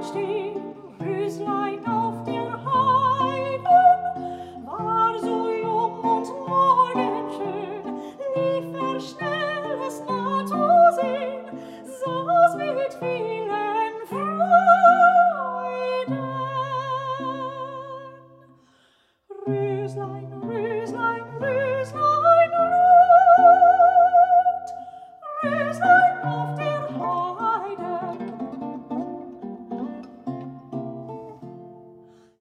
Schnell es nah zu sehen, saß mit vielen Freunden